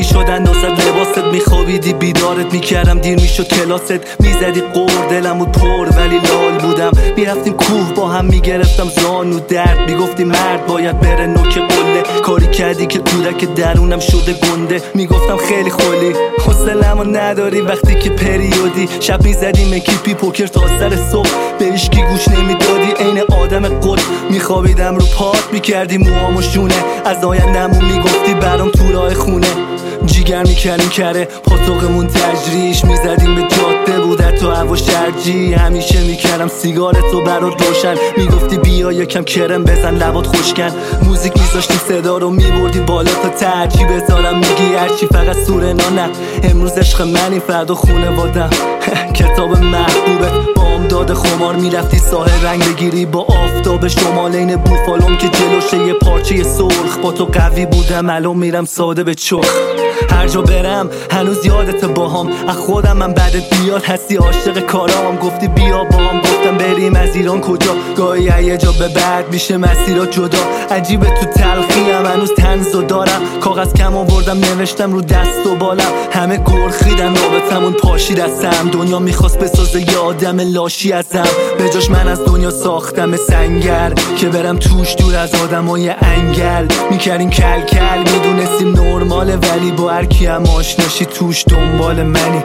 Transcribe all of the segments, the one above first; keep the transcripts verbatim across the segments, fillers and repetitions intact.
میشد اندازت لباست، میخوابیدی بیدارت میکردم، دیر میشد کلاست، میزدی قور دلم بود پر ولی لال بودم. میرفتیم کوه با هم میگرفتم زانو درد، میگفتی مرد باید بره نوک قله، کاری کردی که کودک درونم شده گنده. میگفتم خیلی خولی حوصله‌مو نداری وقتی که پریودی، شب میزدیم اکیپی پوکر تا سر صبح، به هیچکی گوش نمیدادی عین آدم قد. میخوابیدم رو پات میکردی موامو شونه، از آینده‌مون میگفتی برام تو راه خونه. جیگر میکردیم کره پاتوقمون تجریش، میزدیم به جاده بودت تو هوا شرجی. همیشه میکردم سیگارتو برات روشن، میگفتی بیا یکم کرم بزن لبات خوشکن. موزیک میذاشتی صدا رو میبردی بالا تا ترجی بذارم، میگی هرچی فقط سورنا نه. امروز عشق منی فردا خونوادم کتاب محبوبت بام داده خمار، میرفتی ساحل رنگ بگیری با آفتاب شمالین بوفالوم که جلوشه یه پارچه سرخ. با تو قوی بودم الان میرم ساده به چخ. هر جا برم هنوز یادت باهام، از خودم من بعدت بیاد هستی عاشق کارام. گفتی بیا باهم گفتم بریم از ایران کجا، گاهی یه جا به بعد میشه مسیرات جدا. عجیبه تو تلخیم هنوز طنزو دارم، کاغذ کم آوردم نوشتم رو دست و بالم. همه گرخیدن رابطمون پاشید از هم، دنیا میخواست بسازه یه آدم لاشی ازم. به جاش من از دنیا ساختم سنگر که برم توش دور از آدمای انگل. میکردیم کل کل میدونستیم نرماله، ولی با هر کی هم آشناشی توش دنبال منی.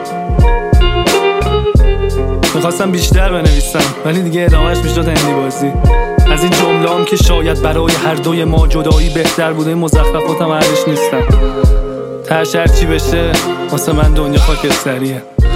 میخواستم بیشتر بنویسم ولی دیگه ادامهش میشد هندی بازی. از این جمله هم که شاید برای هر دوی ما جدایی بهتر بوده، مزخرفاتم ارزش نیستم. تهش هرچی بشه واسه من دنیا خاکستریه.